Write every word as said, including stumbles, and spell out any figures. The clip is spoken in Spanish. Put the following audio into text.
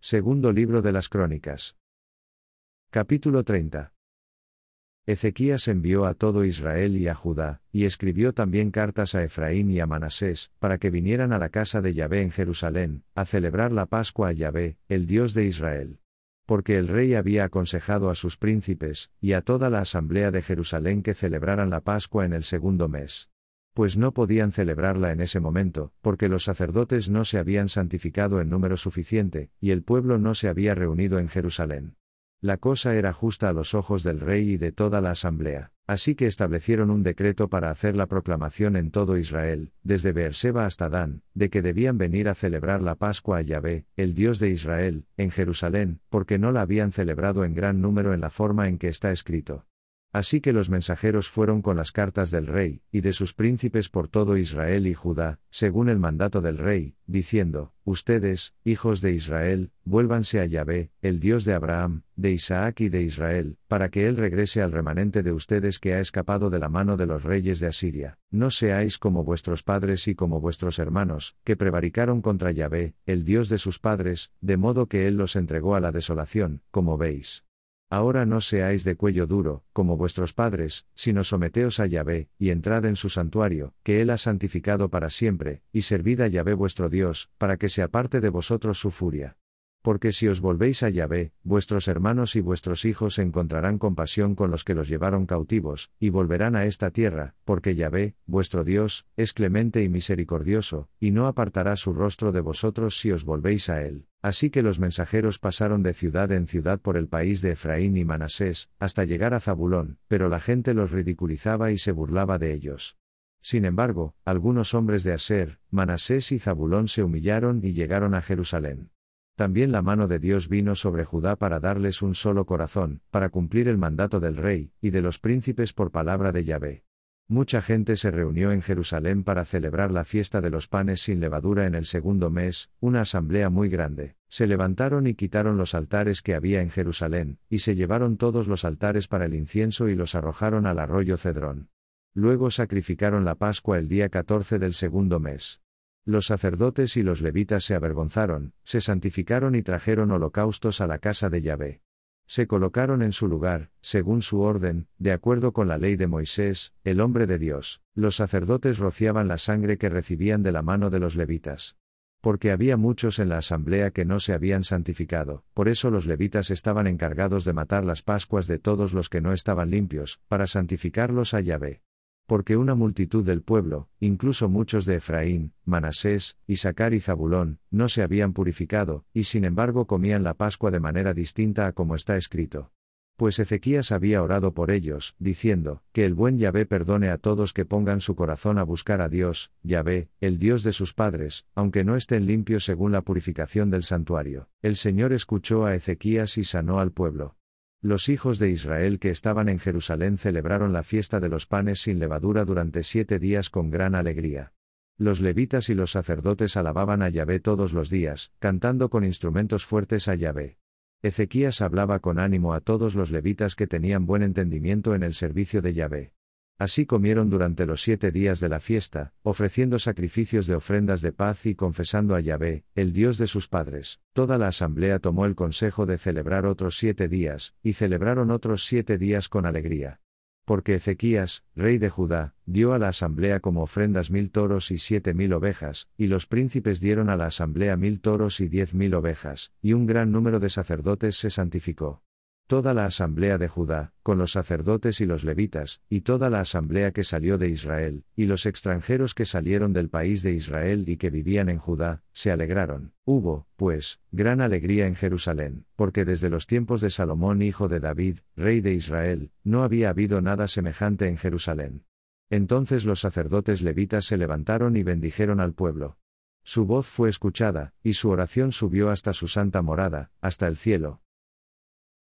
Segundo libro de las Crónicas. Capítulo treinta. Ezequías envió a todo Israel y a Judá, y escribió también cartas a Efraín y a Manasés, para que vinieran a la casa de Yahvé en Jerusalén, a celebrar la Pascua a Yahvé, el Dios de Israel. Porque el rey había aconsejado a sus príncipes, y a toda la asamblea de Jerusalén que celebraran la Pascua en el segundo mes. Pues no podían celebrarla en ese momento, porque los sacerdotes no se habían santificado en número suficiente, y el pueblo no se había reunido en Jerusalén. La cosa era justa a los ojos del rey y de toda la asamblea, así que establecieron un decreto para hacer la proclamación en todo Israel, desde Beerseba hasta Dan, de que debían venir a celebrar la Pascua a Yahvé, el Dios de Israel, en Jerusalén, porque no la habían celebrado en gran número en la forma en que está escrito. Así que los mensajeros fueron con las cartas del rey, y de sus príncipes por todo Israel y Judá, según el mandato del rey, diciendo: Ustedes, hijos de Israel, vuélvanse a Yahvé, el Dios de Abraham, de Isaac y de Israel, para que él regrese al remanente de ustedes que ha escapado de la mano de los reyes de Asiria. No seáis como vuestros padres y como vuestros hermanos, que prevaricaron contra Yahvé, el Dios de sus padres, de modo que él los entregó a la desolación, como veis. Ahora no seáis de cuello duro, como vuestros padres, sino someteos a Yahvé, y entrad en su santuario, que él ha santificado para siempre, y servid a Yahvé vuestro Dios, para que se aparte de vosotros su furia. Porque si os volvéis a Yahvé, vuestros hermanos y vuestros hijos encontrarán compasión con los que los llevaron cautivos, y volverán a esta tierra, porque Yahvé, vuestro Dios, es clemente y misericordioso, y no apartará su rostro de vosotros si os volvéis a él. Así que los mensajeros pasaron de ciudad en ciudad por el país de Efraín y Manasés, hasta llegar a Zabulón, pero la gente los ridiculizaba y se burlaba de ellos. Sin embargo, algunos hombres de Aser, Manasés y Zabulón se humillaron y llegaron a Jerusalén. También la mano de Dios vino sobre Judá para darles un solo corazón, para cumplir el mandato del rey, y de los príncipes por palabra de Yahvé. Mucha gente se reunió en Jerusalén para celebrar la fiesta de los panes sin levadura en el segundo mes, una asamblea muy grande. Se levantaron y quitaron los altares que había en Jerusalén, y se llevaron todos los altares para el incienso y los arrojaron al arroyo Cedrón. Luego sacrificaron la Pascua el día catorce del segundo mes. Los sacerdotes y los levitas se avergonzaron, se santificaron y trajeron holocaustos a la casa de Yahvé. Se colocaron en su lugar, según su orden, de acuerdo con la ley de Moisés, el hombre de Dios. Los sacerdotes rociaban la sangre que recibían de la mano de los levitas. Porque había muchos en la asamblea que no se habían santificado, por eso los levitas estaban encargados de matar las pascuas de todos los que no estaban limpios, para santificarlos a Yahvé. Porque una multitud del pueblo, incluso muchos de Efraín, Manasés, Isacar y Zabulón, no se habían purificado, y sin embargo comían la Pascua de manera distinta a como está escrito. Pues Ezequías había orado por ellos, diciendo: Que el buen Yahvé perdone a todos que pongan su corazón a buscar a Dios, Yahvé, el Dios de sus padres, aunque no estén limpios según la purificación del santuario. El Señor escuchó a Ezequías y sanó al pueblo. Los hijos de Israel que estaban en Jerusalén celebraron la fiesta de los panes sin levadura durante siete días con gran alegría. Los levitas y los sacerdotes alababan a Yahvé todos los días, cantando con instrumentos fuertes a Yahvé. Ezequías hablaba con ánimo a todos los levitas que tenían buen entendimiento en el servicio de Yahvé. Así comieron durante los siete días de la fiesta, ofreciendo sacrificios de ofrendas de paz y confesando a Yahvé, el Dios de sus padres. Toda la asamblea tomó el consejo de celebrar otros siete días, y celebraron otros siete días con alegría. Porque Ezequías, rey de Judá, dio a la asamblea como ofrendas mil toros y siete mil ovejas, y los príncipes dieron a la asamblea mil toros y diez mil ovejas, y un gran número de sacerdotes se santificó. Toda la asamblea de Judá, con los sacerdotes y los levitas, y toda la asamblea que salió de Israel, y los extranjeros que salieron del país de Israel y que vivían en Judá, se alegraron. Hubo, pues, gran alegría en Jerusalén, porque desde los tiempos de Salomón hijo de David, rey de Israel, no había habido nada semejante en Jerusalén. Entonces los sacerdotes levitas se levantaron y bendijeron al pueblo. Su voz fue escuchada, y su oración subió hasta su santa morada, hasta el cielo.